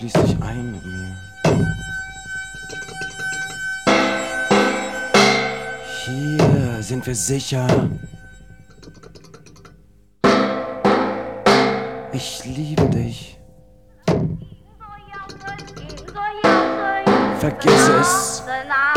schließ dich ein mit mir. Hier sind wir sicher. Ich liebe dich. Vergiss es.